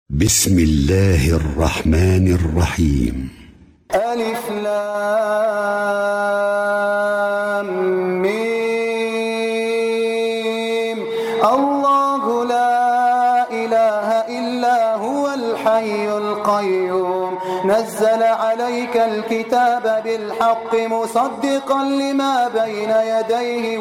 بسم الله الرحمن الرحيم. ألف لام ميم. الله لا إله إلا هو الحي القيوم نزل عليك الكتاب بالحق مصدقا لما بين يديه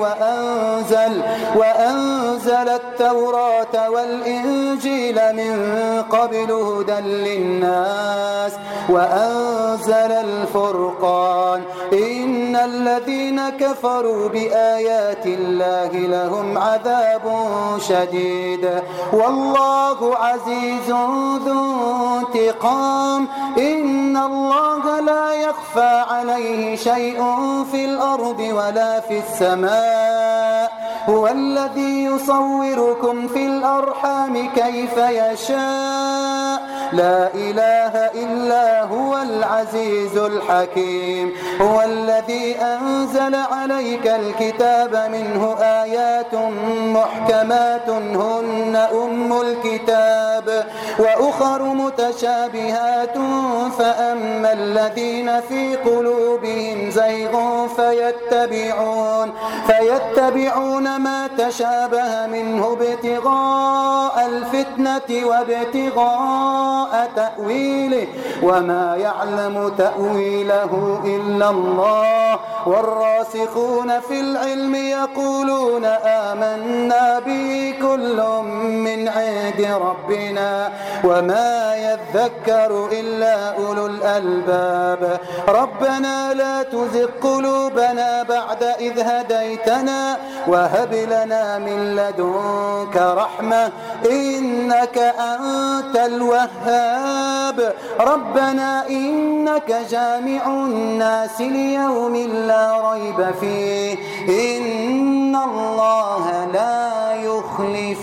وأنزل التوراة والإنجيل من قبل هدى للناس وأنزل الفرقان إن الذين كفروا بآيات الله لهم عذاب شديد والله عزيز ذو انتقام إن الله لا يخفى عليه شيء في الأرض ولا في السماء هو الذي يصوركم في الأرحام كيف يشاء لا إله إلا هو العزيز الحكيم هو الذي أنزل عليك الكتاب منه آيات محكمات هن أم الكتاب وأخر متشابهات فأما الذين في قلوبهم زيغ فيتبعون ما تشابه منه ابتغاء الفتنة وابتغاء تأويله وما يعلم تأويله إلا الله والراسخون في العلم يقولون آمنا به كل من عند ربنا وما يذكر إلا أولو الألباب ربنا لا تزغ قلوبنا بعد إذ هديتنا وهب لنا من لدنك رحمة إنك أنت الوهاب ربنا إنك جامع الناس ليوم لا ريب فيه إن الله لا يخلف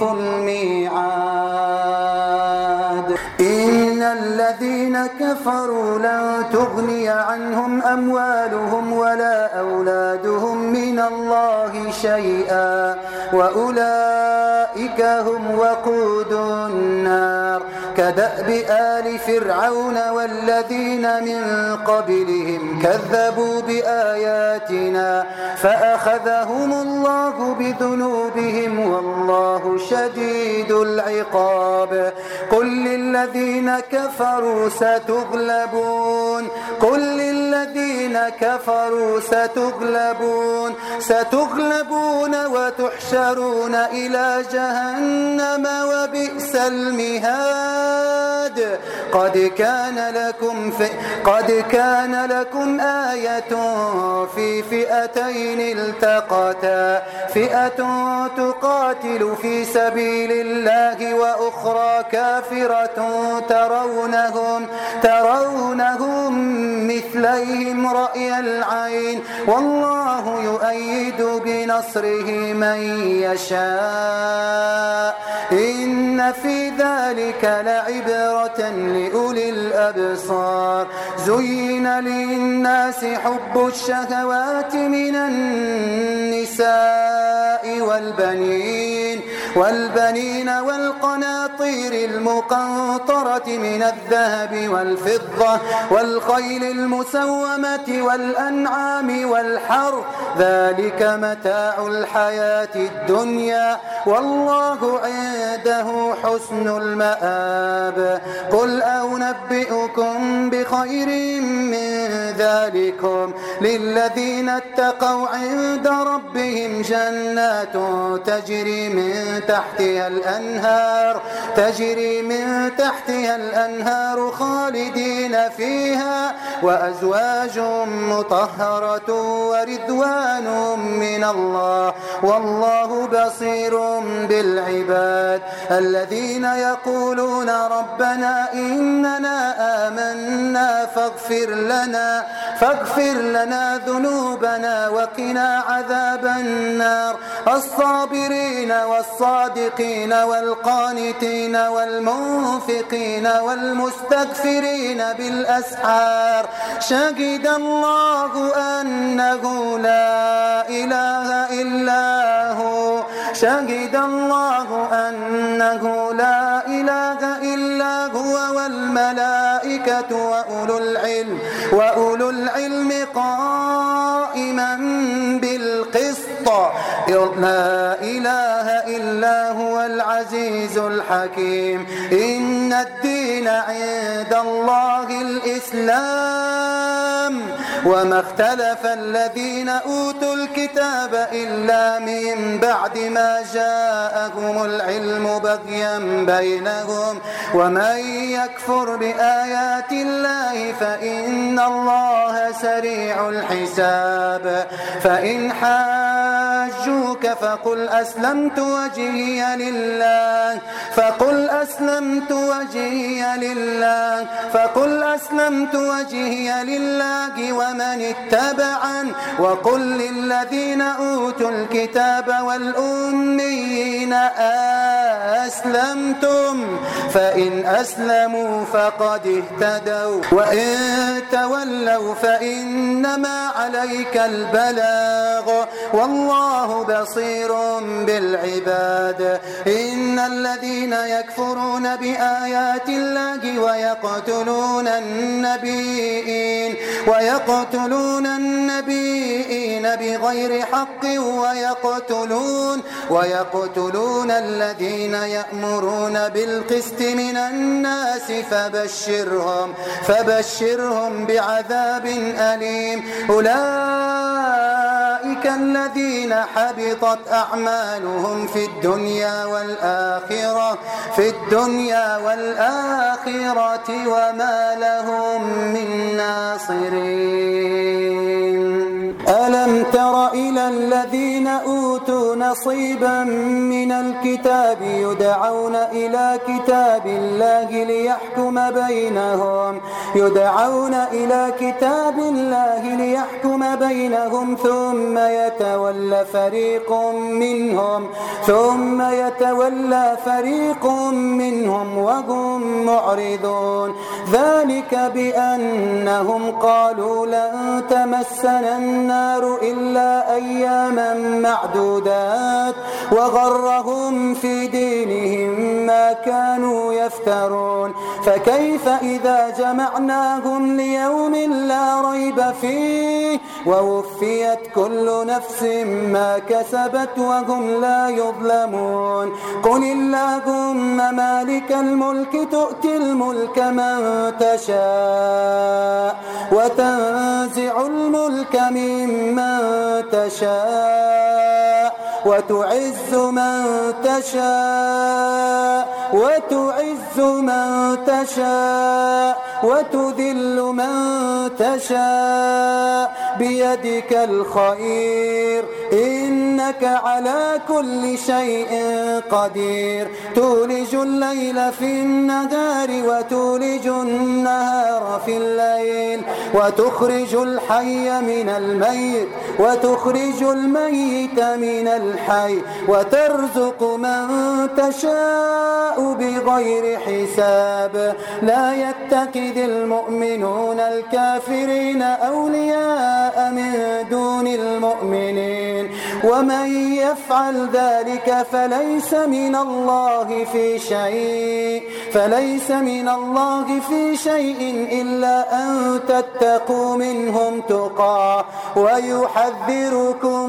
الميعاد إن الذين كفروا لن تغني عنهم أموالهم ولا أولادهم من الله شيئا وأولئك هم وقود النار كدأب آل فرعون والذين من قبلهم كذبوا بآياتنا فأخذهم الله بذنوبهم والله شديد العقاب قل للذين كفروا ستغلبون وتحشرون إلى جهنم وبئس المهاد قد كان لكم آية في فئتين التقتا فئة تقاتل في سبيل الله وأخرى كافرة ترونهم مثليهم رأي العين والله يؤيد بنصره من يشاء إن في ذلك لعبرة لأولي الأبصار زين للناس حب الشهوات من النساء والبنين والقناطير المقنطرة من الذهب والفضة والخيل المسومة والأنعام والحرث ذلك متاع الحياة الدنيا والله عنده حسن المآب قل أنبئكم بخير من ذلكم للذين اتقوا عند ربهم جنات تجري من تحتها الأنهار خالدين فيها وأزواج مطهرة ورضوان من الله والله بصير بالعباد الذين يقولون ربنا إننا آمنا فاغفر لنا ذنوبنا وقنا عذاب النار الصابرين والصادقين والقانتين والمنفقين والمستغفرين بالأسحار شهد الله أنه لا إله إلا هو شهد الله أنه لا إله إلا هو والملائكة وأولو العلم قائما بالقسط لا إله إلا هو العزيز الحكيم إن الدين عند الله الإسلام وما اختلف الذين أوتوا الكتاب إلا من بعد ما جاءهم العلم بغيا بينهم ومن يكفر بآيات الله فإن الله سريع الحساب فإن حاجوك فقل أسلمت وجهي لله ومن اتبعن وقل للذين أوتوا الكتاب والأميين أسلمتم فإن أسلموا فقد اهتدوا وإن تولوا فإنما عليك البلاغ والله بصير بالعباد إن الذين يكفرون بآيات الله ويقتلون النبيين بغير حق ويقتلون الذين يأمرون بالقسط من الناس فبشرهم بعذاب أليم أولئك الذين حبطت أعمالهم في الدنيا والآخرة وما لهم من ناصرين ألم تر إلى الذين أوتوا نصيبا من الكتاب يدعون إلى كتاب الله ليحكم بينهم ثم يتولى فريق منهم وهم معرضون ذلك بأنهم قالوا لن تمسنا النار إلا أياما معدودات وغرهم في دينهم ما كانوا يفترون فكيف إذا جمعناهم ليوم لا ريب فيه ووفيت كل نفس ما كسبت وهم لا يظلمون قل اللهم مالك الملك تؤتي الملك من تشاء وتنزع الملك ممن تشاء وتعز من تشاء وتذل من تشاء بيدك الخير إنك على كل شيء قدير تولج الليل في النهار وتولج النهار في الليل وتخرج الحي من الميت وتخرج الميت من الحي وترزق من تشاء بغير حساب لا يتخذ المؤمنون الكافرين أولياء من دون المؤمنين ومن يفعل ذلك فليس من الله في شيء إلا أن تتقوا منهم تقى ويحذركم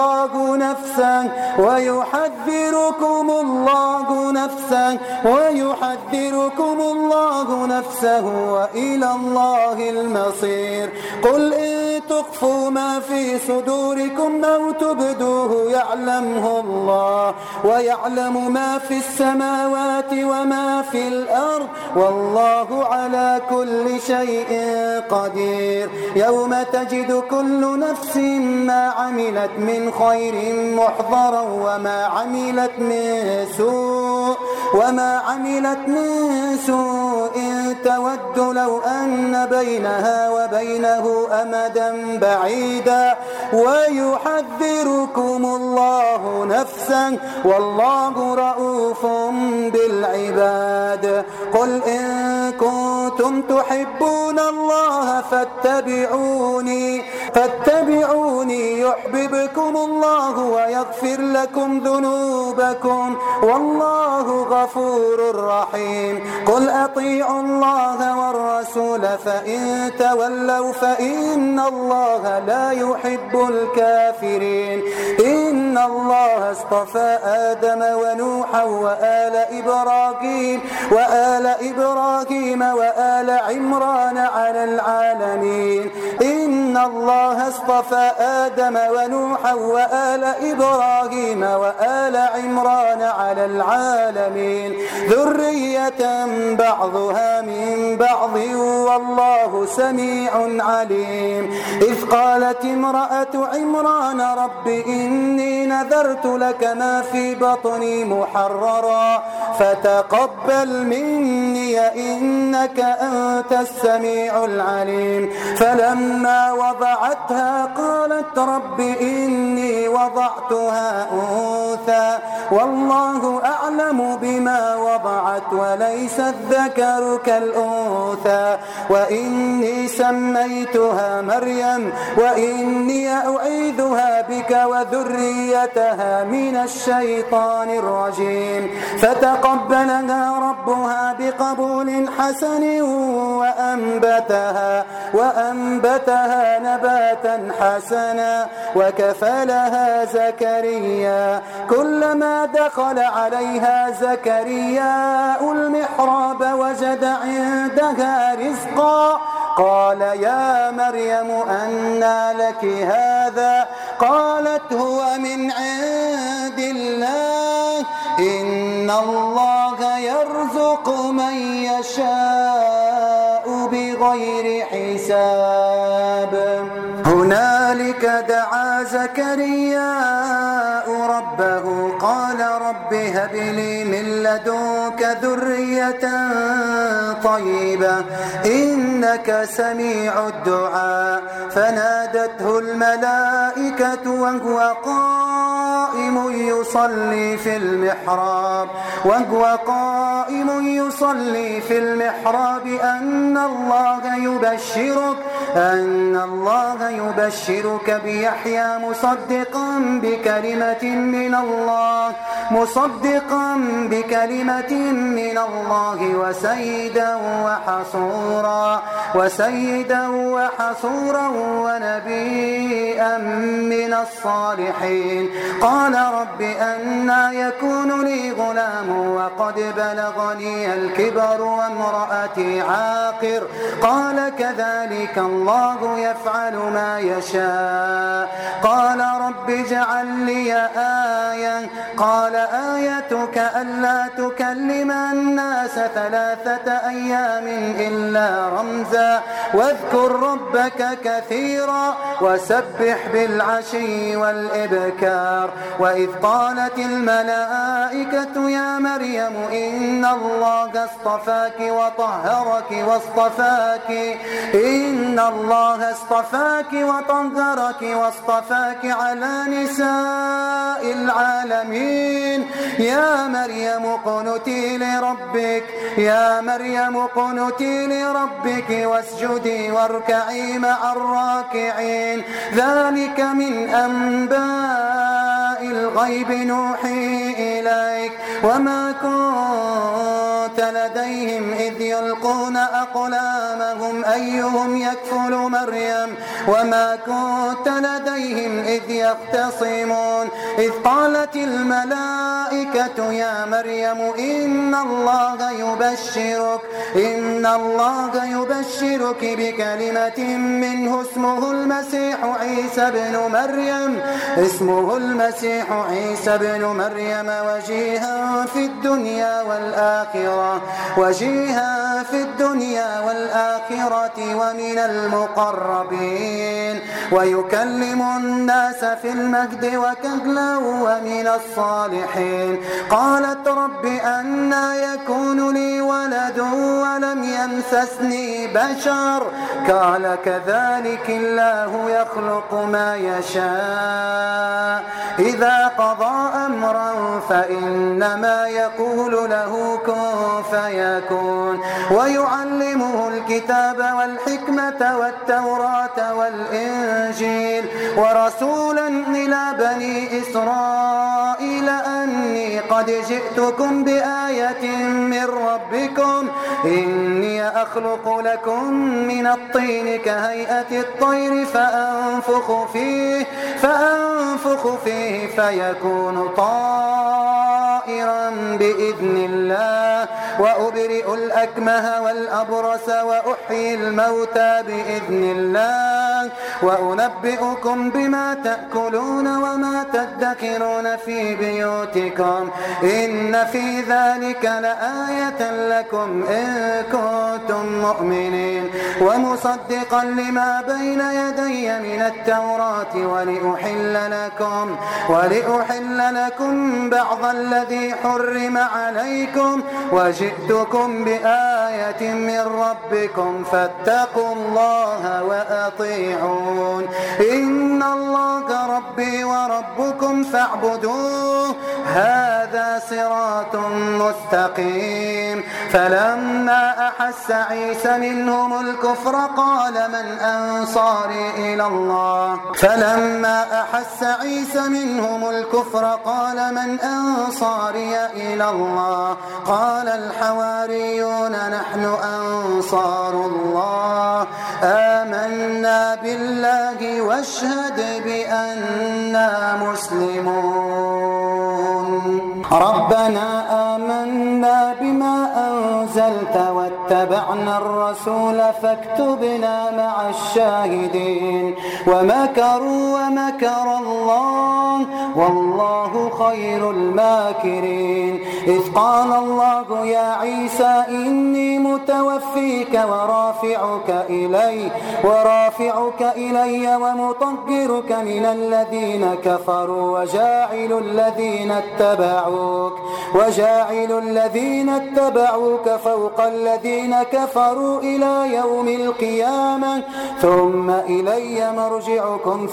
الله نفسه وإلى الله المصير قل إن تخفوا ما في صدوركم أو تبدوه يعلمه الله ويعلم ما في السماوات وما في الأرض والله على كل شيء قدير يوم تجد كل نفس ما عملت من خير محضرا وما عملت من سوء تود لو أن بينها وبينه أمدا بعيدا ويحذركم الله نفسا والله رؤوف بالعباد. قل إن كنتم تحبون الله فاتبعوني يحببكم الله ويغفر لكم ذنوبكم والله غفور رحيم. قل أطيعوا الله والرسول فإن تولوا فإن الله لا يحب الكافرين. إن الله اصطفى آدم ونوحا وآل إبراهيم وآل عمران على العالمين. إن الله اصطفى آدم ونوحا وآل إبراهيم وآل عمران على العالمين ذرية بعضها من بعض والله سميع عليم. إذ قالت امرأة عمران رب إني نذرت لك ما في بطني محررا فتقبل مني إنك أنت السميع العليم. فلما وضعتها قالت رب إني وضعتها أنثى والله أعلم بما وضعت وليس الذكر كالأنثى وإني سميتها مريم وإني أعيذها بك وذريتها من الشيطان الرجيم. فتقبلها ربها بقبول حسن وأنبتها نباتا حسنا وكفلها زكريا. كلما دخل عليها زكرياء المحراب وجد عندها رزقا قال يا مريم أنى لك هذا قالت هو من عند الله إن الله يرزق من يشاء بغير حساب. هنالك دعا زكرياء ربه قال رب هب لي من لدنك ذرية طيبة إنك سميع الدعاء. فنادته الملائكة وهو قائم يصلي في المحراب أن الله يبشرك بيحيى مصدقا بكلمة من الله وسيدا وحصورا ونبيا من الصالحين. قال رب أنى يكون لي غلام وقد بلغني الكبر وامرأتي عاقر قال كذلك الله يفعل ما يشاء. قال رب اجعل لي آية قال آيتك ألا تكلم الناس 3 أيام إلا رمزا واذكر ربك كثيرا وسبح بالعشي والإبكار. وإذ قالت الملائكة يا مريم إن الله اصطفاك واصطفاك على نساء العالمين. يا مريم اقنتي لربك واسجدي واركعي مع الراكعين. ذلك من أنباء الغيب نوحي إليك وما كنت لديهم إذ يلقون أقلامهم أيهم يكفل مريم وما كنت لديهم إذ يختصمون. إذ قالت الملائكة يا مريم إن الله يبشرك بكلمة منه اسمه المسيح عيسى بن مريم وجيها في الدنيا والآخرة ومن المقربين ويكلم الناس في المهد وكهلا ومن الصالحين. قالت رب أنى يكون لي ولد ولم يمسسني بشر قال كذلك الله يخلق ما يشاء إذا قضى أمرا فإنما يقول له كن فيكون ويعلمه الكتاب والحكمة والتوراة والإنجيل ورسولا إلى بني إسرائيل أني قد جئتكم بآية من ربكم إني أخلق لكم من الطين كهيئة الطير فأنفخ فيه فيكون طائرا بإذن الله وأبرئ الأكمه والأبرص وأحيي الموتى بإذن الله وأنبئكم بما تأكلون وما تدخرون في بيوتكم إن في ذلك لآية لكم إن كنتم مؤمنين ومصدقا لما بين يدي من التوراة ولأحل لكم بعض الذي حرم عليكم وجئتكم بآية من ربكم فاتقوا الله وأطيعون إن الله ربي وربكم فاعبدوه هذا صراط مستقيم فلما أحس عيسى منهم الكفر قال من أنصاري إلى الله قال الحواريون نحن أنصار الله آمنا بالله واشهد بأننا مسلمون ربنا آمنا بما أنزلت واتبعنا الرسول فاكتبنا مع الشاهدين ومكروا ومكر الله والله خير الماكرين إذ قال الله يا عيسى إني متوفيك ورافعك إلي ومطهرك من الذين كفروا وجاعل الذين اتبعوك فوق الذين كفروا إلى يوم القيامة ثم إلي مرجعكم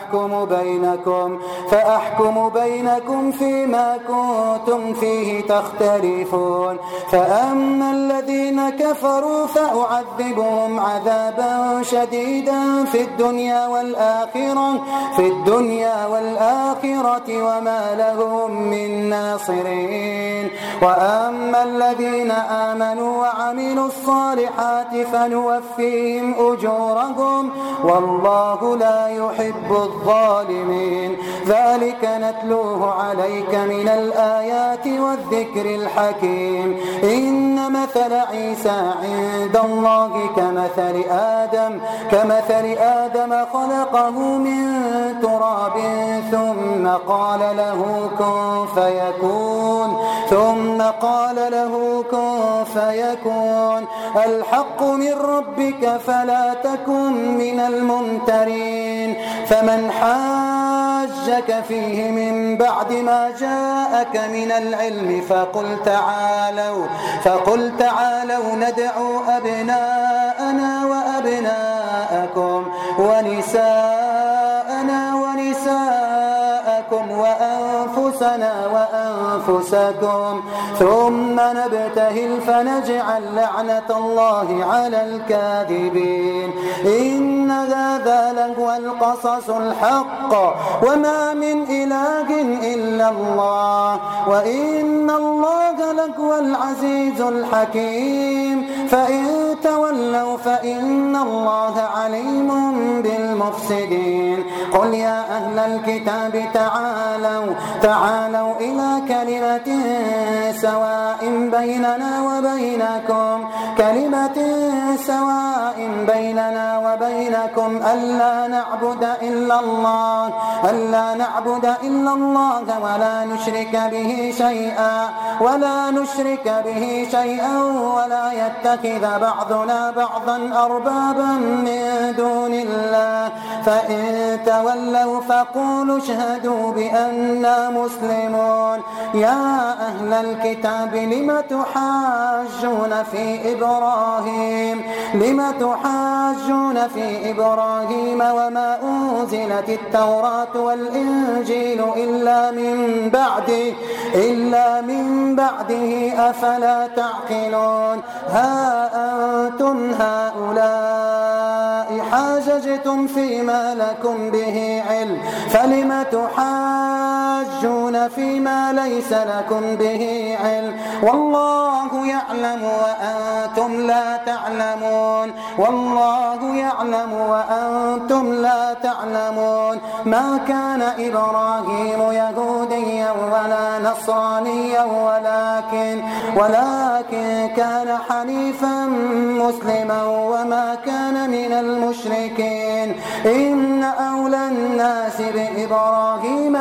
فأحكم بينكم فيما كنتم فيه تختلفون فأما الذين كفروا فأعذبهم عذابا شديدا في الدنيا والآخرة وما لهم من ناصرين وأما الذين آمنوا وعملوا الصالحات فنوفيهم أجورهم والله لا يحب الظالمين ذلك نتلوه عليك من الآيات والذكر الحكيم إن مثل عيسى عند الله كمثل آدم خلقه من تراب ثم قال له كن فيكون الحق من ربك فلا تكن من الممترين فمن حاجك فيه من بعد ما جاءك من العلم فقل تعالوا ندعو أبناءنا وأبناءكم ونساءنا ونساءكم وأنفسنا وأنفسكم ثم نبتهل فنجعل لعنة الله على الكاذبين إن هذا لهو القصص الحق وما من إله إلا الله وإن الله لهو العزيز الحكيم فإن تولوا فإن الله عليم بالمفسدين قل يا أهل الكتاب تعالوا إلى كلمة سواء بيننا وبينكم ألا نعبد إلا الله ولا نشرك به شيئا ولا يتخذ بعضنا بعضا أربابا من دون الله فإن تولوا ويقول اشهدوا بأننا مسلمون. يا أهل الكتاب لم تحاجون في إبراهيم وما أنزلت التوراة والإنجيل إلا من بعده أفلا تعقلون. ها أنتم هؤلاء حاججتم فيما لكم به علم فلم تحاجون فيما ليس لكم به علم والله يعلم وأنتم لا تعلمون. ما كان إبراهيم يهوديا ولا نصرانيا ولكن كان حنيفا مسلما وما كان من المشركين. إن أولى الناس بإبراهيم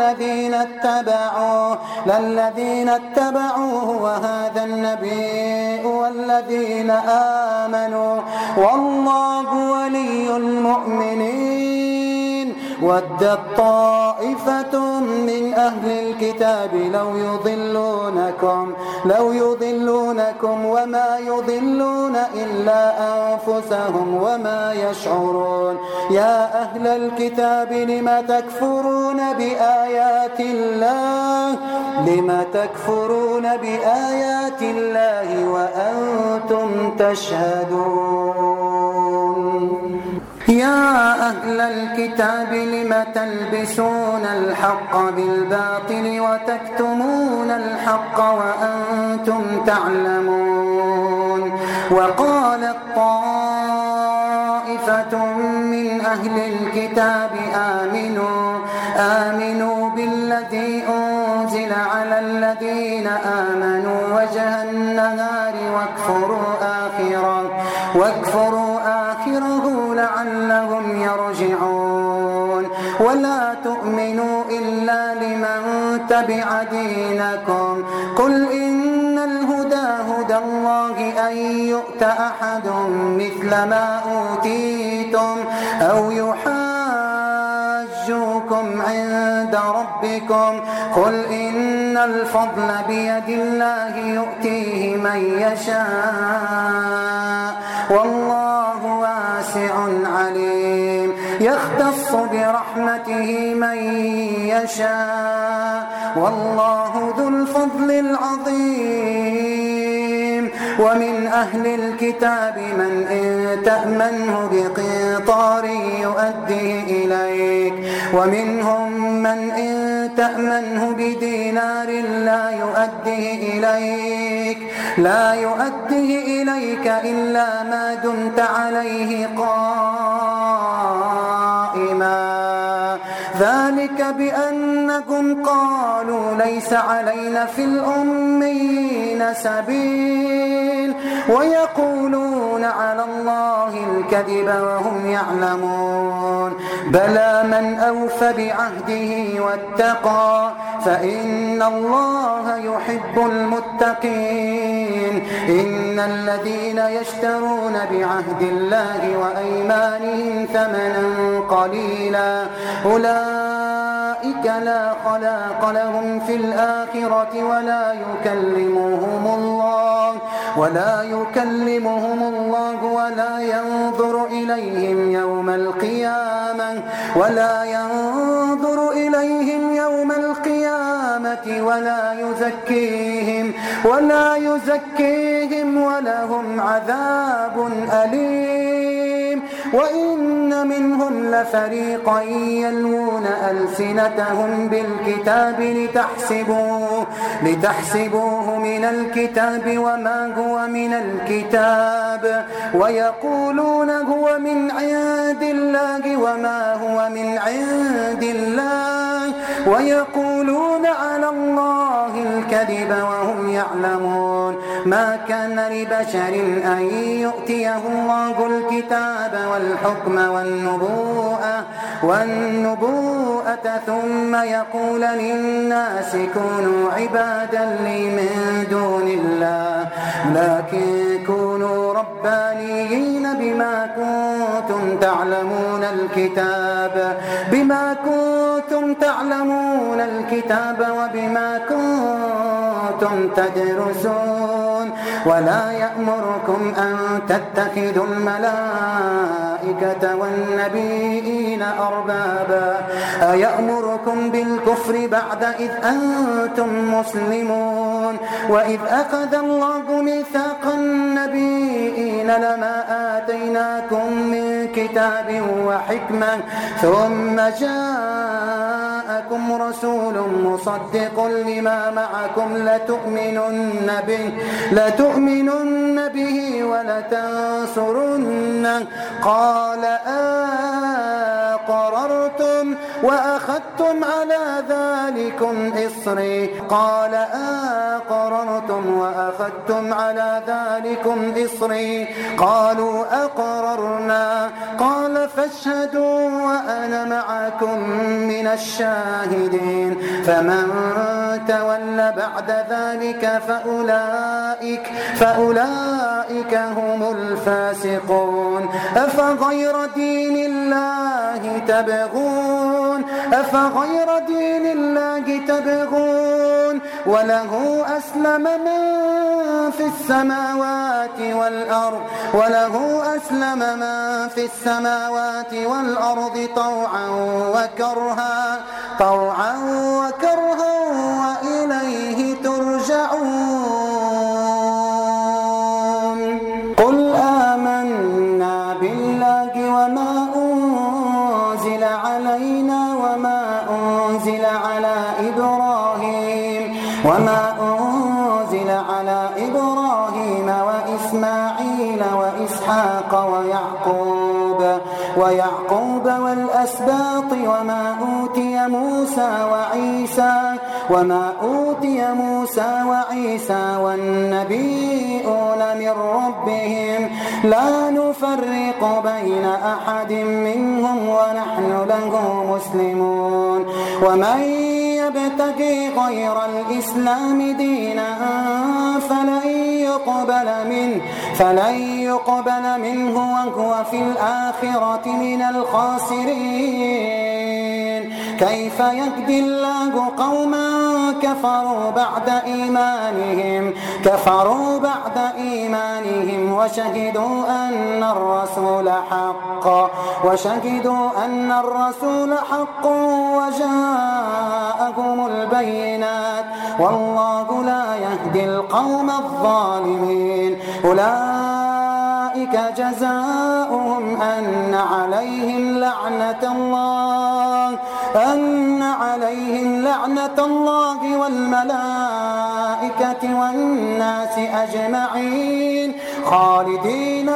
للذين اتبعوه وهذا النبي والذين آمنوا والله ولي المؤمنين. ودت طائفة من أهل الكتاب لو يضلونكم وما يضلون إلا أنفسهم وما يشعرون. يا أهل الكتاب لم تكفرون بآيات الله وأنتم تشهدون. يا أهل الكتاب لم تلبسون الحق بالباطل وتكتمون الحق وأنتم تعلمون. وقالت طائفة من أهل الكتاب آمنوا بالذي أنزل على الذين آمنوا وجه النهار واكفروا آخره لعلهم يرجعون. ولا تؤمنوا إلا لمن تبع دينكم. قل إن الهدى هدى الله أن يؤتى أحد مثل ما أوتيتم أو يحاجوكم عند ربكم. قل إن الفضل بيد الله يؤتيه من يشاء والله واسع عليم. يختص برحمته من يشاء والله ذو الفضل العظيم. ومن أهل الكتاب من إن تأمنه بقنطار يؤديه إليك ومنهم من إن تأمنه بدينار لا يؤديه إليك إلا ما دمت عليه قائما. ذلك بأنكم قالوا ليس علينا في الأميين سبيل ويقولون على الله الكذب وهم يعلمون. بلى من أوفى بعهده واتقى فإن الله يحب المتقين. إن الذين يشترون بعهد الله وأيمانهم ثمنا قليلا أولئك لا خلاق لهم في الآخرة ولا يكلمهم الله ولا ينظر إليهم يوم القيامة ولا يزكيهم ولهم عذاب أليم. وإن منهم لفريقا يلوون ألسنتهم بالكتاب لتحسبوه من الكتاب وما هو من الكتاب ويقولون هو من عند الله وما هو من عند الله ويقولون على الله الكذب وهم يعلمون. ما كان لبشر أن يؤتيه الله الكتاب والحكم والنبوءة ثم يقول للناس كونوا عبادا لي من دون الله لكن كونوا ربانيين بما كنتم تعلمون الكتاب وبما كنتم تدرسون ولا يأمركم أن تتخذوا الملائكة والنبيين أربابا أيأمركم بالكفر بعد إذ أنتم مسلمون وإذ أخذ الله ميثاق النبيين لما آتيناكم من كتاب وحكمة ثم جاءكم رسول مصدق لما معكم لتؤمنن به ولتنصرنه قال أقررتم وأخذتم على ذلكم إصري قالوا أقررنا قال فاشهدوا وأنا معكم من الشاهدين فمن تولى بعد ذلك فأولئك هم الفاسقون أفغير دين الله تبغون وله أسلم من في السماوات والأرض طوعا وكرها وإليه ترجعون قل آمنا بالله وما أنزل علينا وما أنزل على إبراهيم وإسماعيل وإسحاق ويعقوب والأسباط وما أوتي موسى وعيسى والنبيون من ربهم لا نفرق بين أحد منهم ونحن له مسلمون ومن يبتغي غير الإسلام دينا فلن يقبل منه وهو في الآخرة من الخاسرين كيف يهدي الله قوما كفروا بعد إيمانهم وشهدوا أن الرسول حق وجاءهم البينات والله لا يهدي القوم الظالمين أولئك جزاؤهم أن عليهم لعنة الله والملائكة والناس أجمعين خالدين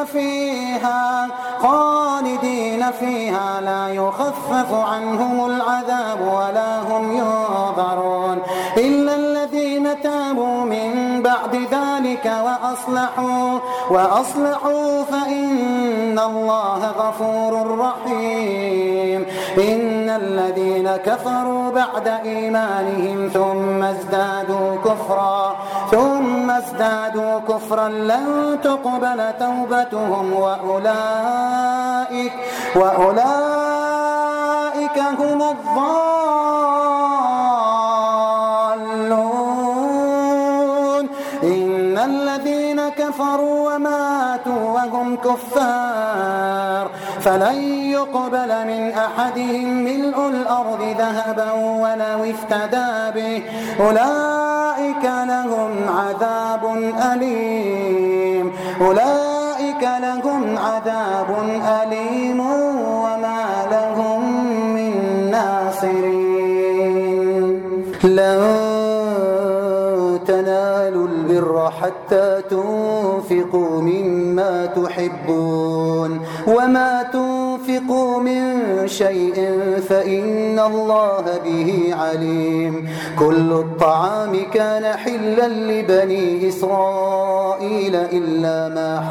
فيها لا يخفف عنهم العذاب ولا هم ينظرون إلا الذين تابوا من بعد ذلك وأصلحوا فإن الله غفور رحيم إن الذين كفروا بعد إيمانهم ثم ازدادوا كفرا لن تقبل توبتهم وأولئك هم الضالون إن الذين كفروا وماتوا وهم كفار فلن يقبل من أحدهم ملء الأرض ذهبا ولو افتدى به أولئك لهم عذاب أليم وما لهم من ناصرين لن تنالوا البر حتى تنفقوا مما تحبون وما تنفقوا تنفقوا من شيء فإن الله به عليم. كل الطعام كان حلا لبني إسرائيل إلا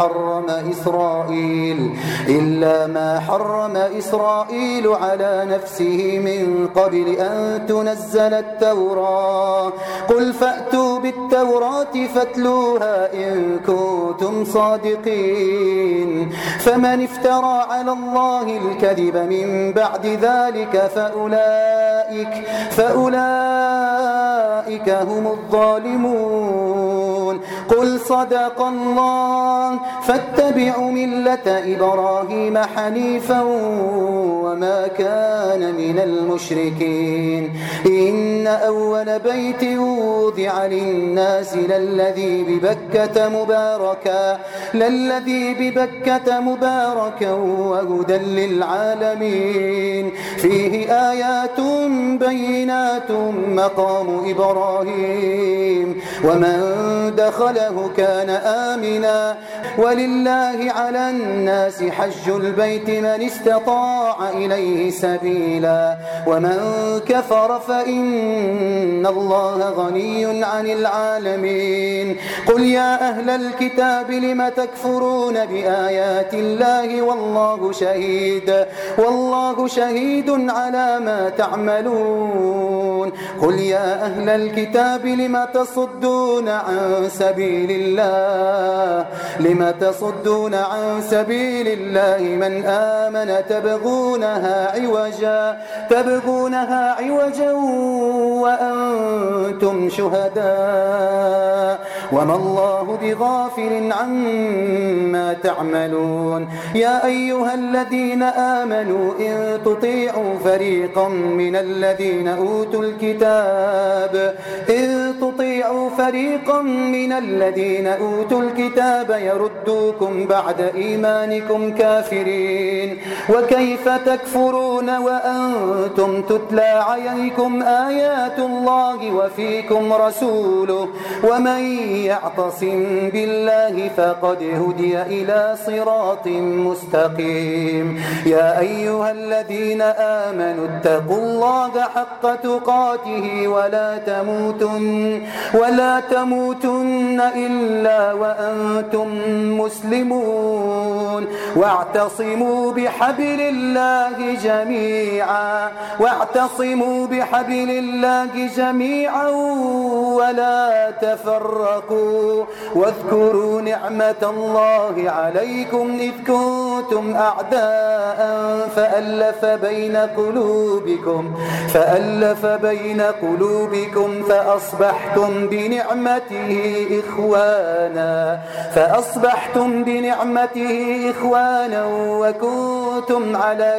ما حرم إسرائيل على نفسه من قبل أن تنزل التوراة. قل فأتوا بالتوراة فاتلوها إن كنتم صادقين. فمن افترى على الله الكذب من بعد ذلك فأولئك هم الظالمون. قل صدق الله فاتبعوا ملة إبراهيم حنيفا وما كان من المشركين. إن أول بيت وضع للناس للذي ببكة مباركا وهدى للعالمين. فيه آيات بينات مقام إبراهيم ومن دخله كان آمنا. ولله على الناس حج البيت من استطاع إليه سبيلا ومن كفر فإن الله غني عن العالمين. قل يا أهل الكتاب لم تكفرون بآيات الله والله شهيد على ما تعملون. قل يا أهل الكتاب لم تصدون عن سبيل الله من آمن تبغونها عوجا وأنتم شهداء وما الله بغافل عما تعملون. يا أيها الذين آمنوا إن تطيعوا فريقا من الذين أوتوا الكتاب يردوكم بعد إيمانكم كافرين. وكيف تكفرون وأنتم تتلى عليكم آيات الله وفيكم رسوله ومن يعتصم بالله فقد هدي إلى صراط مستقيم. يا أيها الذين آمنوا اتقوا الله حق تقاته ولا تموتن إلا وأنتم مسلمون. واعتصموا بحبل الله جميعا ولا تفرقوا. واذكروا نعمة الله عليكم إذ كنتم أعداء فألف بين قلوبكم فأصبحتم بنعمته إخوانا وكنتم على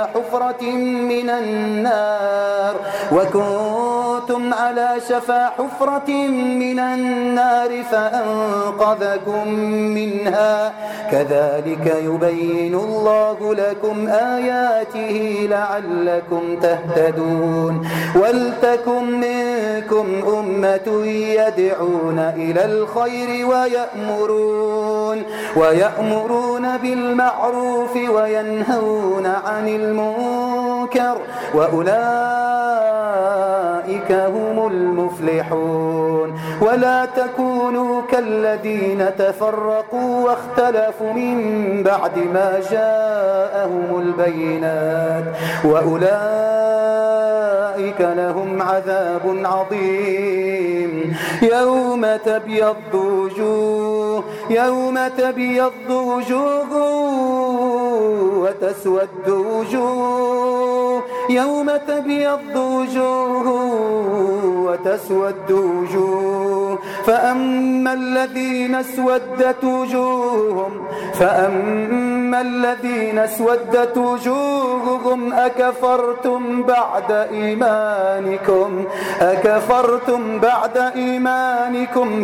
شفا حفرة من النار فأنقذكم منها. كذلك يبين الله لكم آياته لعلكم تهتدون. ولتكن منكم أمة يدعون إلى الخير ويأمرون بالمعروف وينهون عن المنكر وأولئك هم المفلحون. ولا تكونوا كالذين تفرقوا واختلفوا من بعد ما جاءهم البينات وأولئك لهم عذاب عظيم. يوم تبيض وجوه وتسود وجوه فأما الذين اسودت وجوههم أكفرتم بعد إيمانكم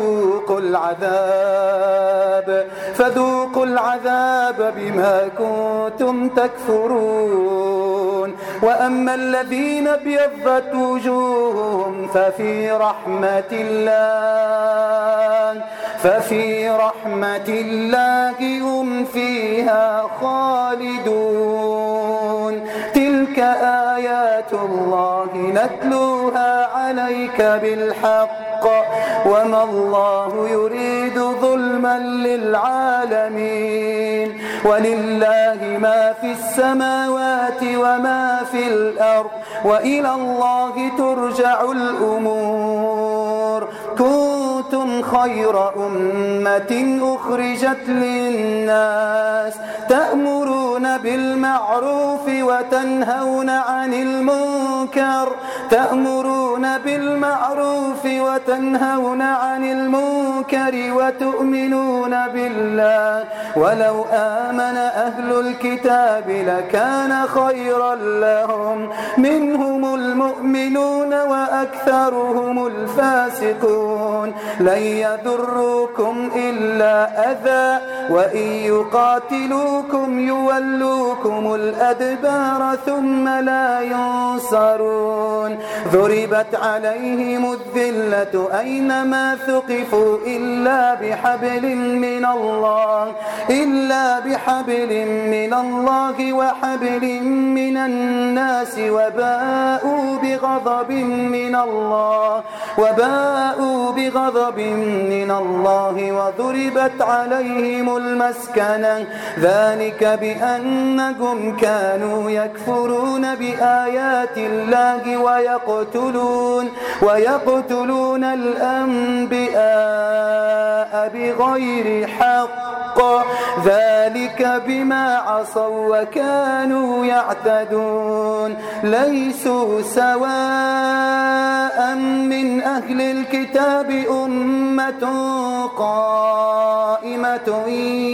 فذوقوا العذاب بما كنتم تكفرون. وأما الذين ابيضت وجوههم ففي رحمة الله هم فيها خالدون. نتلوها عليك بالحق وما الله يريد ظلما للعالمين ولله ما في السماوات وما في الأرض وإلى الله ترجع الأمور كنتم خير أمة أخرجت للناس تأمرون بالمعروف وتنهون عن المنكر وتؤمنون بالله ولو آمن أهل الكتاب لكان خيرا لهم منهم المؤمنون وأكثرهم الفاسقون لن يضروكم إلا أذى وإن يقاتلوكم يولوكم الأدبار ثم لا ينصرون ضربت عليهم الذلة أينما ثقفوا إلا بحبل من الله وحبل من الناس وباءوا بغضب من الله وضربت عليهم المسكنة ذلك بأنهم كانوا يكفرون بآيات الله ويقتلون الأنبياء بغير حق ذلك بما عصوا وكانوا يعتدون ليسوا سواء من أهل الكتاب أمة قائمة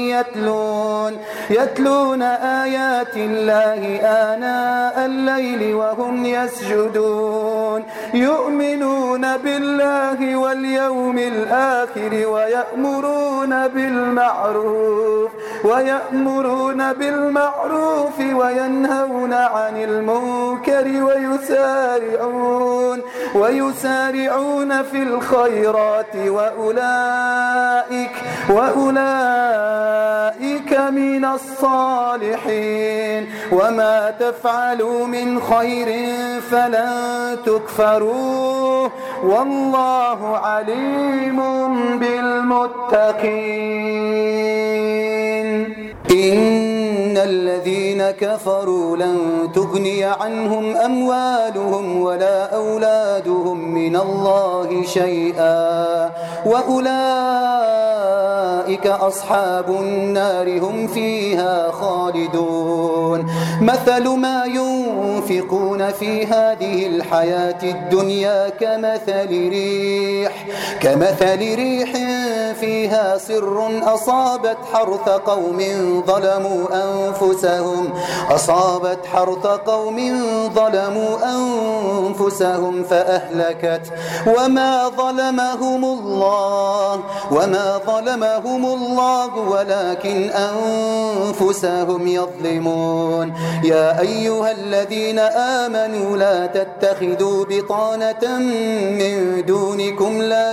يتلون آيات الله آناء الليل وهم يسجدون يؤمنون بالله واليوم الآخر ويأمرون بالمعروف وينهون عن المنكر ويسارعون في الخيرات وأولئك من الصالحين وما تفعلوا من خير فلن تكفروه والله عليم بالمتقين إن الذين كفروا لن تغني عنهم أموالهم ولا أولادهم من الله شيئا وأولئك أصحاب النار هم فيها خالدون مثل ما ينفقون في هذه الحياة الدنيا كمثل ريح فيها سر أصابت حرث قوم ظلموا أنفسهم فأهلكت وما ظلمهم الله ولكن أنفسهم يظلمون يا أيها الذين آمنوا لا تتخذوا بطانة من دونكم لا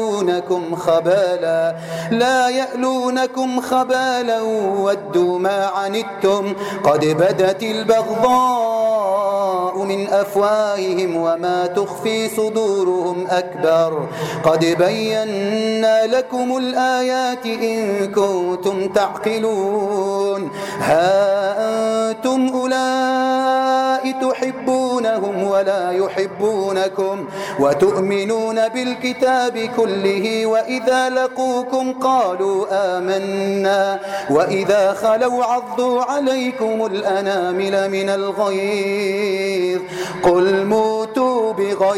يألونكم خبالا ودوا ما عنتم قد بدت البغضاء من أفواههم وما تخفي صدورهم أكبر قد بينا لكم الآيات إن كنتم تعقلون ها أنتم أولئك تحبونهم ولا يحبونكم وتؤمنون بالكتاب كله وإذا لقوكم قالوا آمنا وإذا خلوا عضوا عليكم الأنامل من الغيظ قل موتوا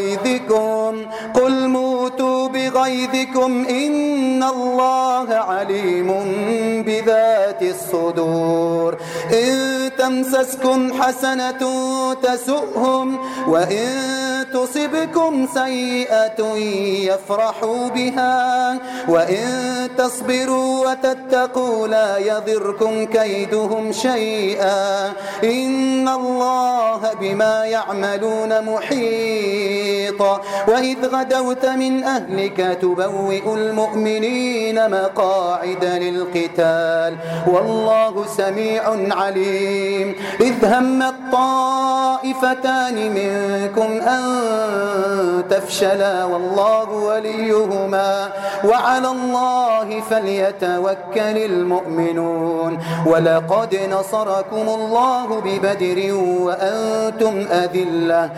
بغيظكم إن الله عليم بذات الصدور إن تمسسكم حسنة تسؤهم وإن تصبكم سيئة يفرحوا بها وإن تصبروا وتتقوا لا يضركم كيدهم شيئا إن الله بما يعملون محيط وإذ غدوت من أهلك تبوئ المؤمنين مقاعد للقتال والله سميع عليم إذ هم الطائفتان منكم أن تفشلا والله وليهما وعلى الله فليتوكل المؤمنون. ولقد نصركم الله ببدر وأنتم أذلة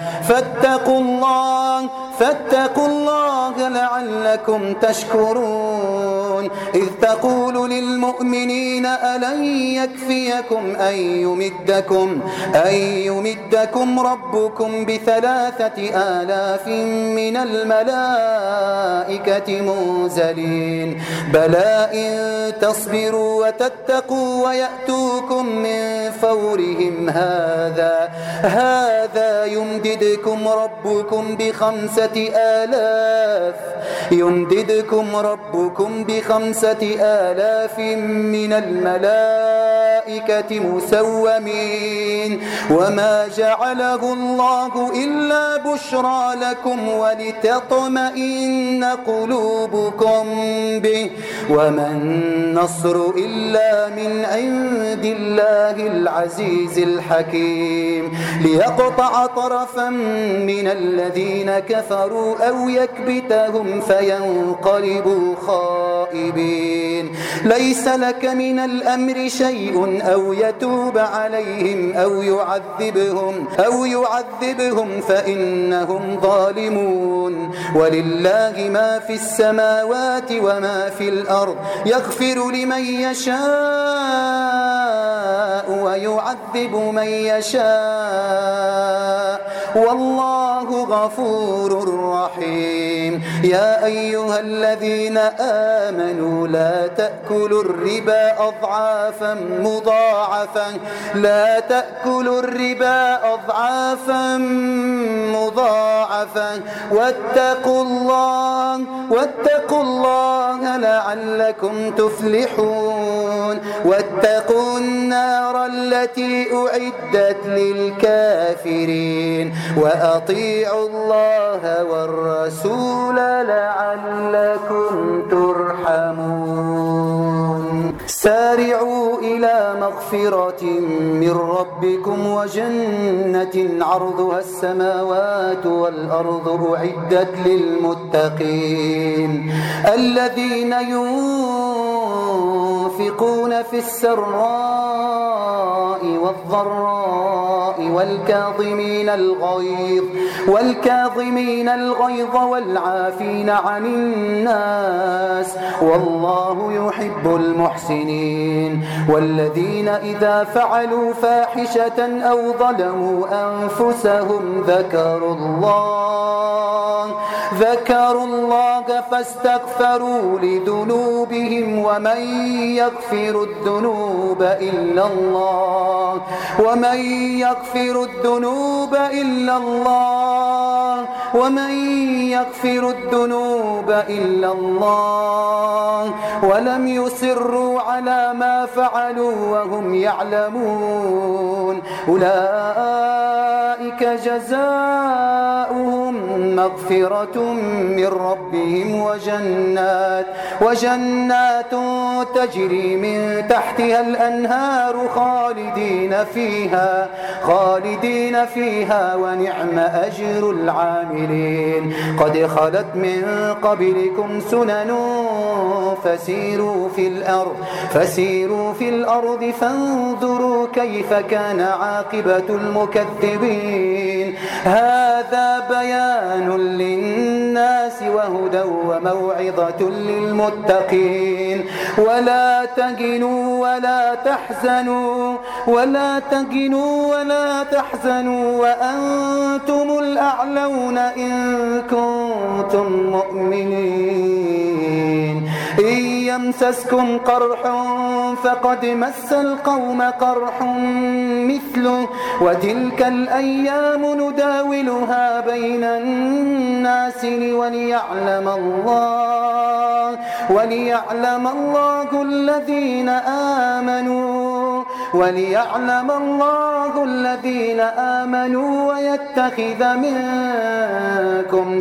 فاتقوا الله لعلكم تشكرون. إذ تقول للمؤمنين ألن يكفيكم أن يمدكم ربكم ب3,000 من الملائكة منزلين بلى إن تصبروا وتتقوا ويأتوكم من فورهم هذا يمددكم ربكم ب5,000 من الملائكة مسومين وما جعله الله إلا بشرى لكم ولتطمئن قلوبكم به وما النصر إلا من عند الله العزيز الحكيم ليقطع طرفا من الذين كفروا أو يكبتهم فينقلبوا خائبين. ليس لك من الأمر شيء أو يتوب عليهم أو يعذبهم فإنهم ظالمون. ولله ما في السماوات وما في الأرض يغفر لمن يشاء ويعذب من يشاء والله غفور رحيم. يا أيها الذين آمنوا لا تأكلوا الربا أضعافا مضاعفا واتقوا الله لعلكم تفلحون. واتقوا النار التي أعدت للكافرين وأطيعوا الله والرسول لعلكم ترحمون. سارعوا إلى مغفرة من ربكم وجنة عرضها السماوات والأرض أعدت للمتقين الذين ينفقون في السراء والضراء والكاظمين الغيظ والعافين عن الناس والله يحب المحسنين. والذين إذا فعلوا فاحشة أو ظلموا أنفسهم ذكروا الله فاستغفروا لذنوبهم ومن يغفر الذنوب إلا الله ولم يصروا على ما فعلوا وهم يعلمون أولئك جزاؤهم مغفرة من ربهم وجنات تجري من تحتها الأنهار خالدين فيها ونعم أجر العاملين. قد خلت من قبلكم سنن فسيروا في الأرض فانظروا كيف كان عاقبة المكذبين. هذا بيان للناس وهدى وموعظة للمتقين. ولا تهنوا ولا تحزنوا وأنتم الأعلون إن كنتم مؤمنين. إن يمسسكم قرح فقد مس القوم قرح مثله وتلك الأيام نداولها بين الناس وليعلم الله الذين آمنوا ويتخذ منكم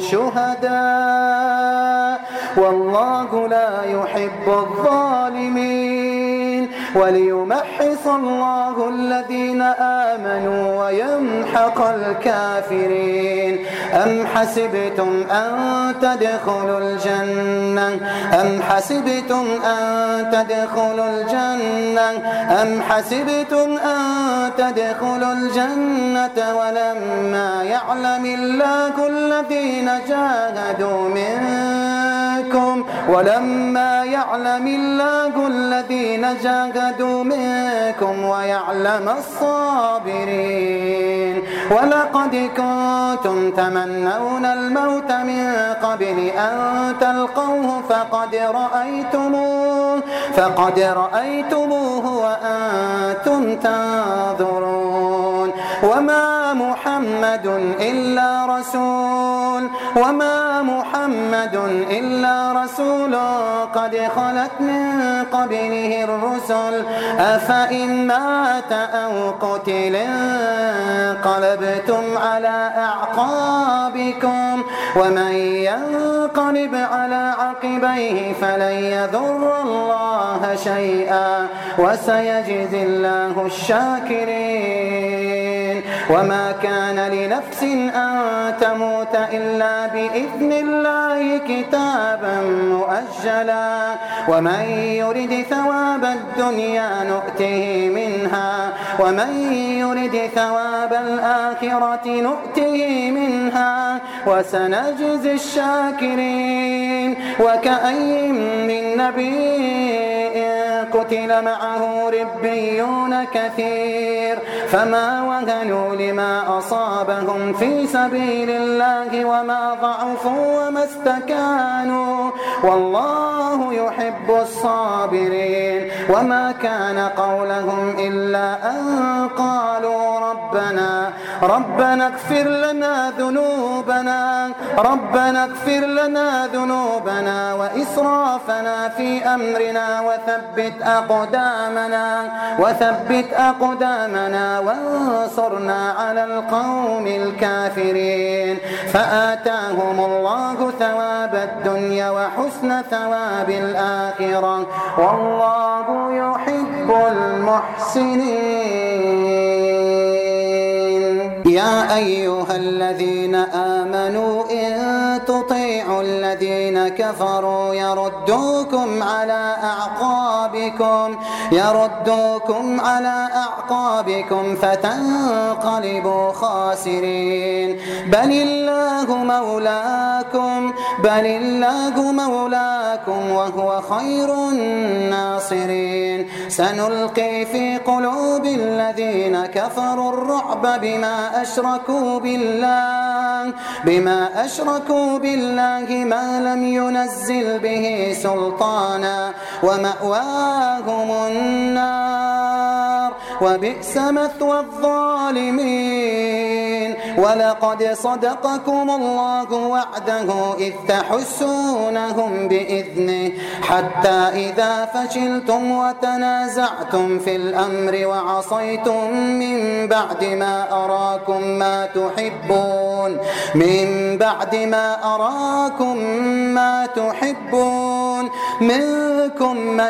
شهداء والله لا يحب الظالمين. وليمحص الله الذين آمنوا ويمحق الكافرين. أم حسبتم أن تدخلوا الجنة أم حسبتم أن تدخلوا الجنة أم حسبتم أن تدخلوا الجنة ولما يعلم الله الذين جاهدوا منكم ويعلم الصابرين. ولقد كنتم تمنون الموت من قبل أن تلقوه فقد رأيتموه وأنتم تنظرون. وما محمد إلا رسول قد خلت من قبله الرسل أفإن مات أو قتل انقلبتم على أعقابكم ومن ينقلب على عقبيه فلن يضر الله شيئا وسيجزي الله الشاكرين. وما كان لنفس أن تموت إلا بإذن الله كتابا مؤجلا ومن يرد ثواب الدنيا نؤته منها ومن يرد ثواب الآخرة نؤته منها وسنجزي الشاكرين. وكأي من نبي قتل معه ربيون كثير فما وهنوا لما أصابهم في سبيل الله وما ضعفوا وما استكانوا والله يحب الصابرين. وما كان قولهم إلا أن قالوا ربنا اغفر لنا ذنوبنا وإسرافنا في أمرنا وثبت أقدامنا وانصرنا على القوم الكافرين. فآتاهم الله ثواب الدنيا وحسن ثواب الآخرة والله يحب المحسنين. يا أيها الذين آمنوا إن تطيعوا الذين كفروا يردوكم على أعقابكم فتنقلبوا خاسرين. بل الله مولاكم وهو خير الناصرين. سنلقي في قلوب الذين كفروا الرعب بما أشركوا بالله ما لم ينزل به سلطانا ومأواهم النار وبئس مثوى الظالمين. ولقد صدقكم الله وعده إذ تحسونهم بإذنه حتى إذا فشلتم وتنازعتم في الأمر وعصيتم من بعد ما أراكم ما تحبون منكم من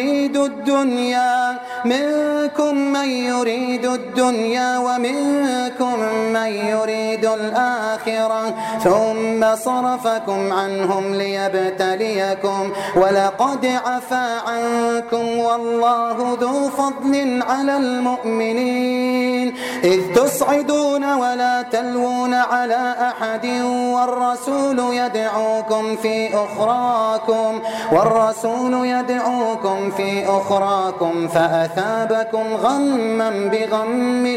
يريد الدنيا ومنكم من يريد الآخرة ثم صرفكم عنهم ليبتليكم ولقد عفا عنكم والله ذو فضل على المؤمنين. إذ تصعدون ولا تلوون على أحد والرسول يدعوكم في أخراكم فأثابكم غما بغم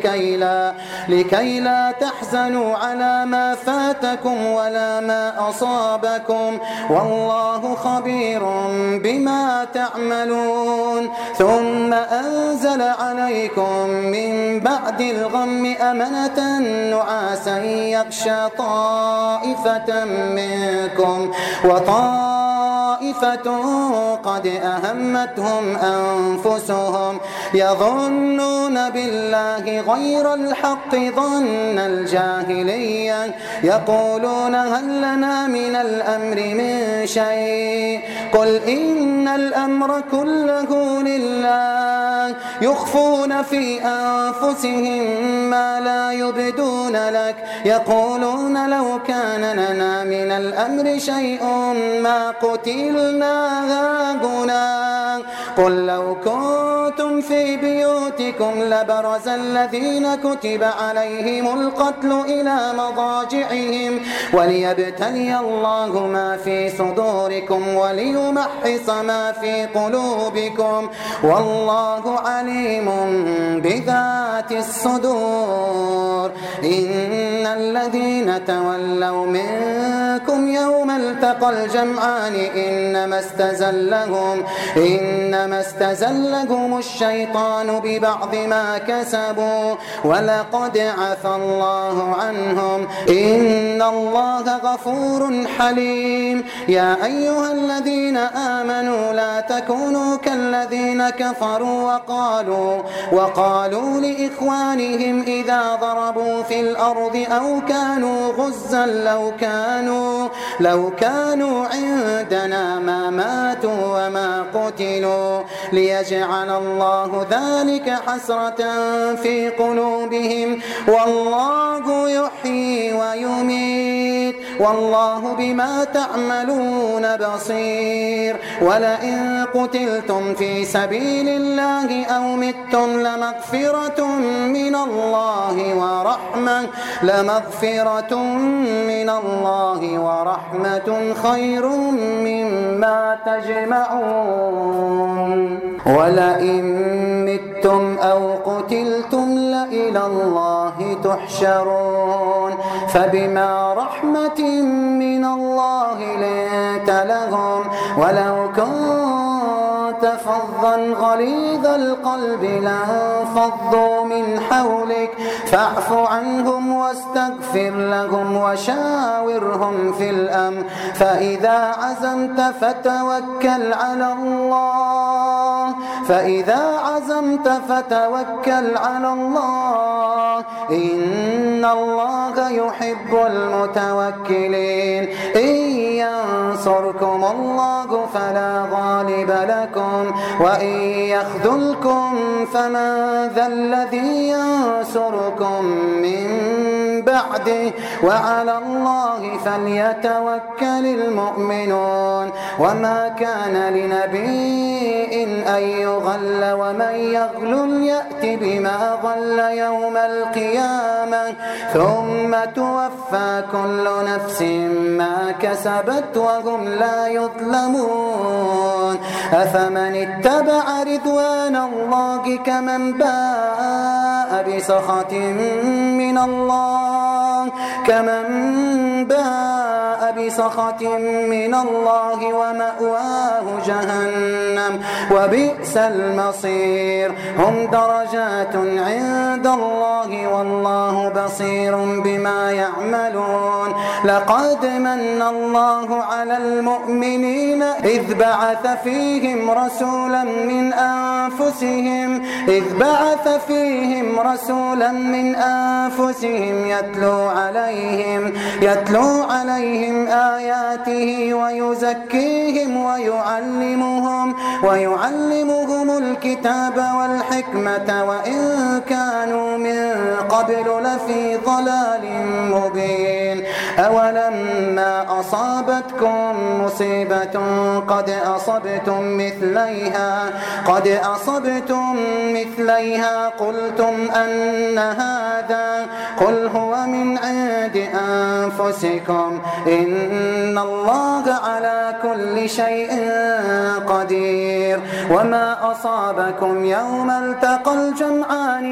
لكي لا تحزنوا على ما فاتكم ولا ما أصابكم والله خبير بما تعملون. ثم أنزل عليكم من بعد الغم أمنة نعاسا يغشى طائفة منكم وطائفة قد أهمتهم أنفسهم يظنون بالله غير الحق ظن الجاهلية يقولون هل لنا من الأمر من شيء قل إن الأمر كله لله يخفون في أنفسهم ما لا يبدون لك يقولون لو كان لنا من الأمر شيء ما قتلنا هاهنا قل لو كنتم في بيوتكم لبرز الذين كتب عليهم القتل إلى مضاجعهم وليبتلي الله ما في صدوركم وليمحص ما في قلوبكم والله عليم بذات الصدور إن الذين تولوا منكم يوم التقى الجمعان إنما استزلهم الشيطان ببعض ما كسبوا ولقد عفى الله عنهم إن الله غفور حليم يا أيها الذين آمنوا لا تكونوا كالذين كفروا وقالوا لإخوانهم إذا ضربوا في الأرض أو كانوا غزا لو كانوا عندنا ما ماتوا وما قتلوا ليجعل الله ذلك حسرة في قلوبهم والله يحيي ويميت والله بما تعملون بصير ولئن قتلتم في سبيل الله أو متم لمغفرة من الله ورحمة خير مما تجمعون ولئن متم أو قتلتم لإلى الله تحشرون فبما رحمة من الله لنت لهم ولو كنت فظا غليظ القلب لانفضوا من حولك فاعف عنهم واستغفر لهم وشاورهم في الأمر فإذا عزمت فتوكل على الله إن الله يحب المتوكلين إن ينصركم الله فلا غالب لكم وإن يخذلكم فمن ذا الذي ينصركم من بعده وعلى الله فليتوكل المؤمنون وما كان لنبي أن يغل ومن يغل يأتي بما غل يوم القيامة ثم توفى كل نفس ما كسبت وهم لا يظلمون أفمن اتبع رضوان الله كمن باء بسخط من الله ومأواه جهنم وبئس المصير هم درجات عند الله والله بصير بما يعملون لقد من الله على المؤمنين إذ بعث فيهم رسولا من أنفسهم يتلو عليهم آياته ويزكيهم ويعلمهم الكتاب والحكمة وإن كانوا من قبل لفي ضلال مبين أولما أصابتكم مصيبة قد أصبتم مثليها قلتم أن هذا قل هو من عند أنفسكم إن الله على كل شيء قدير وما أصابكم يوم التقى الجمعان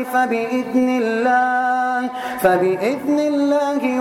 فبإذن الله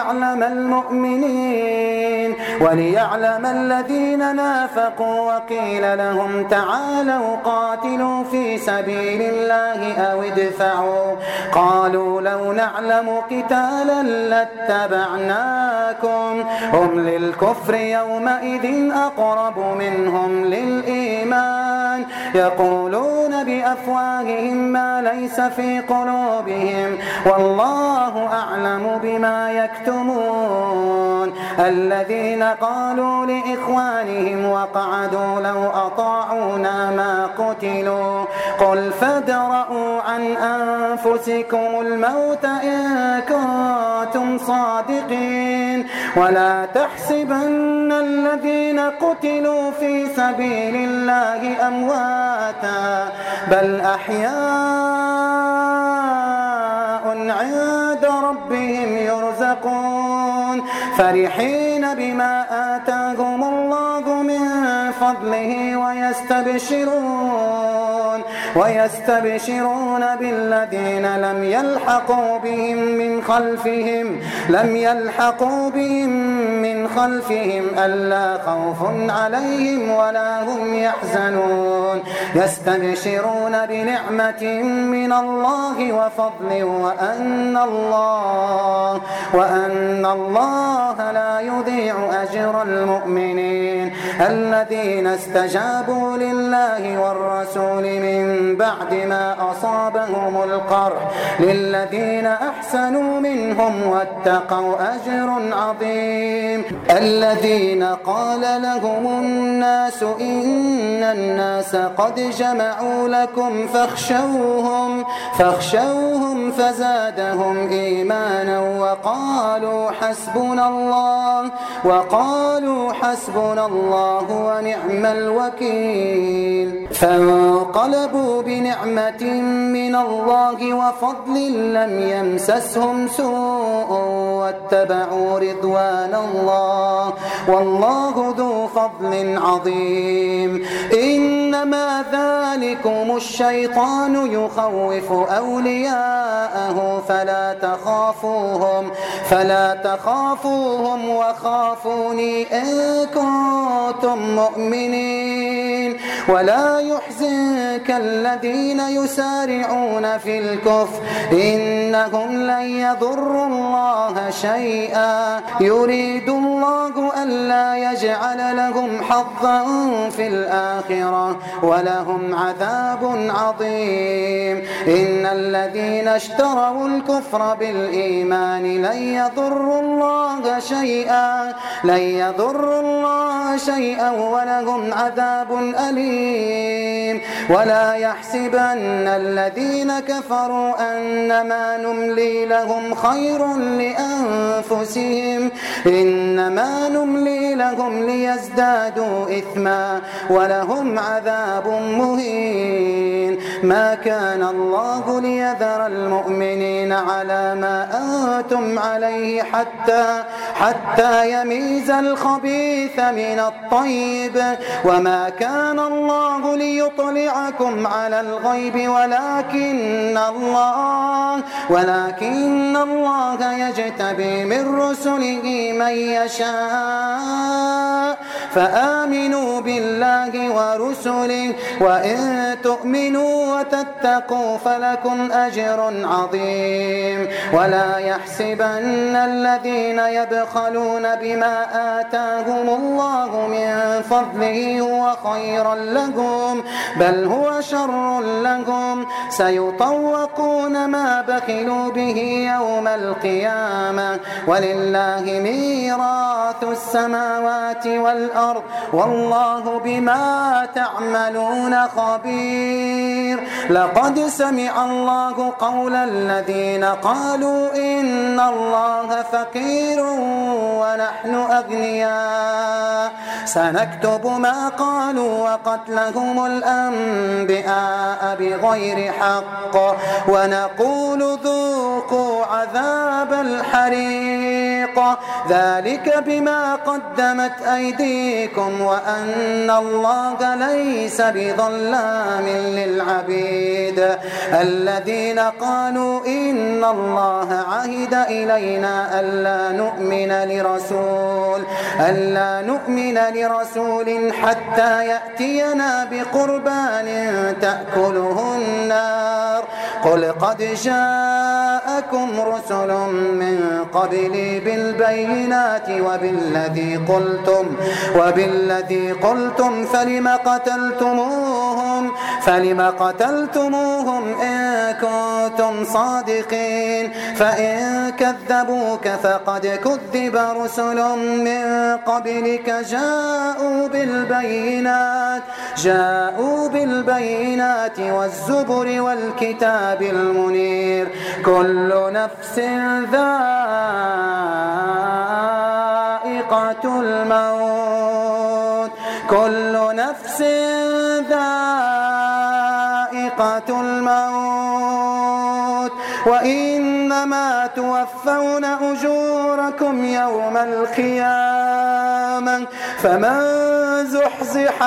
وليعلم الذين نافقوا وقيل لهم تعالوا قاتلوا في سبيل الله أو ادفعوا قالوا لو نعلم قتالا لاتبعناكم هم للكفر يومئذ أقرب منهم للإيمان يقولون بأفواههم ما ليس في قلوبهم والله أعلم بما يكتمون الذين قالوا لإخوانهم وقعدوا لو أطاعونا ما قتلوا قل فادرءوا عن أنفسكم الموت إن كنتم صادقين ولا تحسبن الذين قتلوا في سبيل الله أمواتا بل أحياء عند ربهم يرزقون فرحين بما آتاهم الله من فضله ويستبشرون بالذين لم يلحقوا بهم من خلفهم ألا خوف عليهم ولا هم يحزنون يستبشرون بنعمة من الله وفضل وأن الله لا يضيع أجر المؤمنين الذين استجابوا لله والرسول من بعد ما أصابهم القرح للذين أحسنوا منهم واتقوا أجر عظيم الذين قال لهم الناس إن الناس قد جمعوا لكم فاخشوهم فزادهم إيمانا وقالوا حسبنا الله ونعم الوكيل فانقلبوا بنعمة من الله وفضل لم يمسسهم سوء واتبعوا رضوان الله والله ذو فضل عظيم إنما ذلكم الشيطان يخوف أولياءه فلا تخافوهم وخافوني إن كنتم مؤمنين ولا يحزنك الذين يسارعون في الكفر إنهم لن يضروا الله شيئا يريد الله ألا يجعل لهم حظا في الآخرة ولهم عذاب عظيم إن الذين اشتروا الكفر بالإيمان لن يضروا الله شيئا ولهم عذاب أليم ولا يحسبن الذين كفروا أنما نملي لهم خير لأنفسهم إنما نملي لهم ليزدادوا إثما ولهم عذاب مهين ما كان الله ليذر المؤمنين على ما أنتم عليه حتى يميز الخبيث من الطيب وما كان الله ليطلعكم على الغيب ولكن الله يجتبي من رسله من يشاء فآمنوا بالله ورسله وإن تؤمنوا وتتقوا فلكم أجر عظيم ولا يحسبن الذين يبخلون بما آتاهم الله من فضله هو خيرا لهم بل هو شر لهم سيطوقون ما بخلوا به يوم القيامة ولله ميراث السماوات والأرض والله بما تعملون خبير لقد سمع الله قول الذين قالوا إن الله فقير ونحن أغنياء سنكتب ما قالوا وقتلهم الأنبياء بغير حق ونقول ذوقوا عذاب الحريق ذلك بما قدمت أيديكم وأن الله ليس بظلام للعبيد الذين قالوا إن الله عهد إلينا ألا نؤمن لرسول حتى يأتينا بقربان تأكله النار قل قد جاءكم جاءتكم رسل من قبلي بالبينات وبالذي قلتم فلم قتلتموهم إن كنتم صادقين فإن كذبوك فقد كذب رسل من قبلك جاءوا بالبينات والزبر والكتاب المنير كل نفس ذائقة الموت وإنما توفون أجوركم يوم القيامة فمن زحزح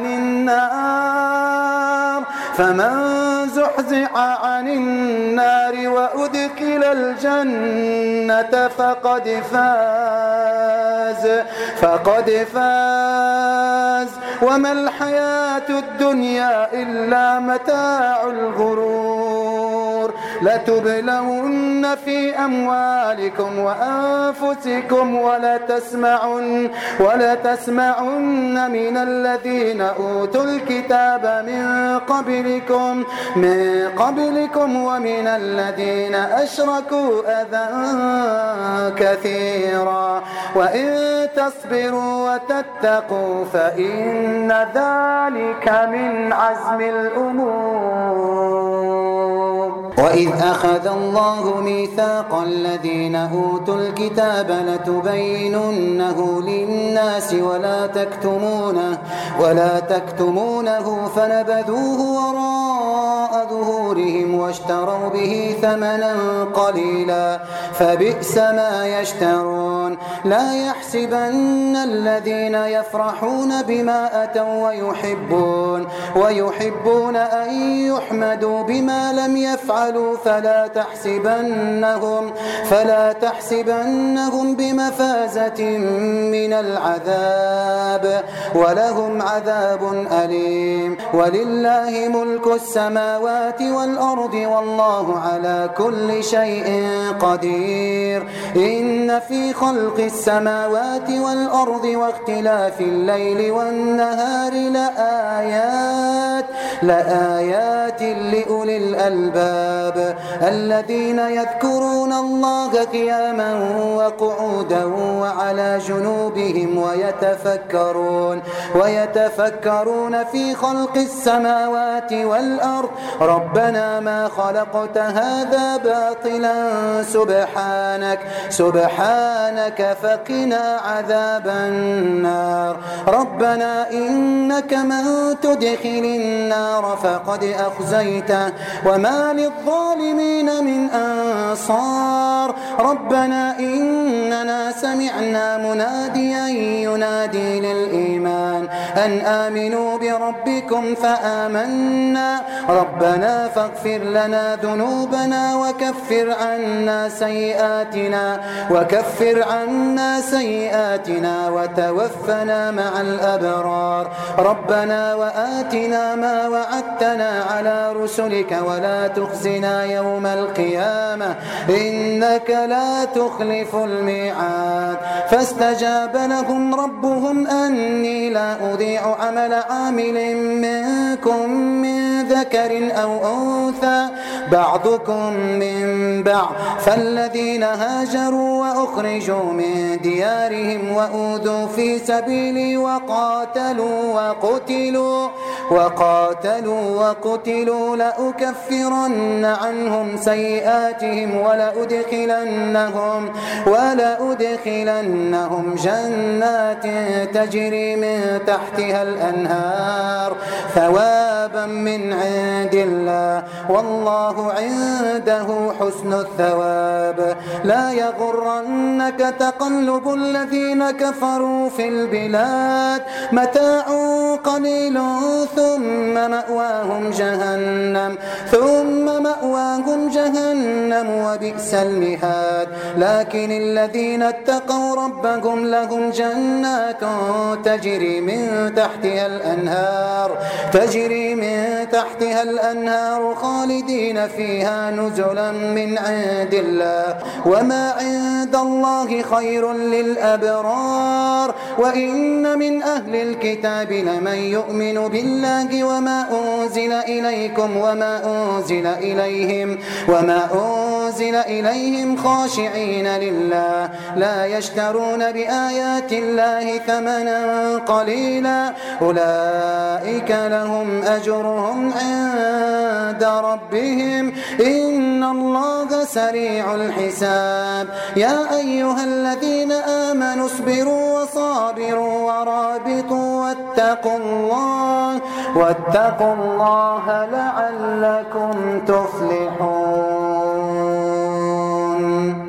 عن النار وأدخل الجنة فقد فاز وما الحياة الدنيا إلا متاع الغرور لتبلون في أموالكم وأنفسكم ولتسمعن من الذين أوتوا الكتاب من قبلكم ومن الذين أشركوا أذى كثيرا وإن تصبروا وتتقوا فإن ذلك من عزم الأمور وإذ أخذ الله ميثاق الذين أوتوا الكتاب لتبيننه للناس ولا تكتمونه فنبذوه وراء ظهورهم واشتروا به ثمنا قليلا فبئس ما يشترون لا يحسبن الذين يفرحون بما أتوا ويحبون أن يحمدوا بما لم يفعلوا فلا تحسبنهم بمفازة من العذاب ولهم عذاب أليم ولله ملك السماوات والأرض والله على كل شيء قدير إن في خلق السماوات والأرض واختلاف الليل والنهار لآيات لأولي الألباب الذين يذكرون الله قياما وقعودا وعلى جنوبهم ويتفكرون في خلق السماوات والأرض ربنا ما خلقت هذا باطلا سبحانك فقنا عذاب النار ربنا إنك من تدخل النار فقد أخزيته وما للظالمين من أنصار ربنا إننا سمعنا مناديا ينادي للإيمان أن آمنوا بربكم فآمنا ربنا فاغفر لنا ذنوبنا وكفر عنا سيئاتنا وتوفنا مع الأبرار ربنا وآتنا ما وعدتنا على رسلك ولا تخزنا يوم القيامة إنك لا تخلف الميعاد فاستجاب لهم ربهم أني لا أضيع عمل عامل منكم من ذكر أو أنثى بعضكم من بعض فالذين هاجروا وأخرجوا من ديارهم وأوذوا في سبيلي وقاتلوا لأكفرن عنهم سيئاتهم ولأدخلنهم جنات تجري من تحتها الأنهار ثوابا من عند الله والله عنده حسن الثواب لا يغرنك تقلب الذين كفروا في البلاد متاع قليل ثم مأواهم جهنم وبئس المهاد لكن الذين اتقوا ربهم لهم جنات تجري من تحتها تحتها الأنهار خالدين فيها نزلا من عند الله وما عند الله خير للأبرار وإن من أهل الكتاب لمن يؤمن بالله وما أنزل إليكم وما أنزل إليهم خاشعين لله لا يشترون بآيات الله ثمنا قليلا أولئك لهم أجرهم عند ربهم إن الله سريع الحساب يا أيها الذين آمنوا اصبروا وصابروا ورابطوا واتقوا الله لعلكم تفلحون.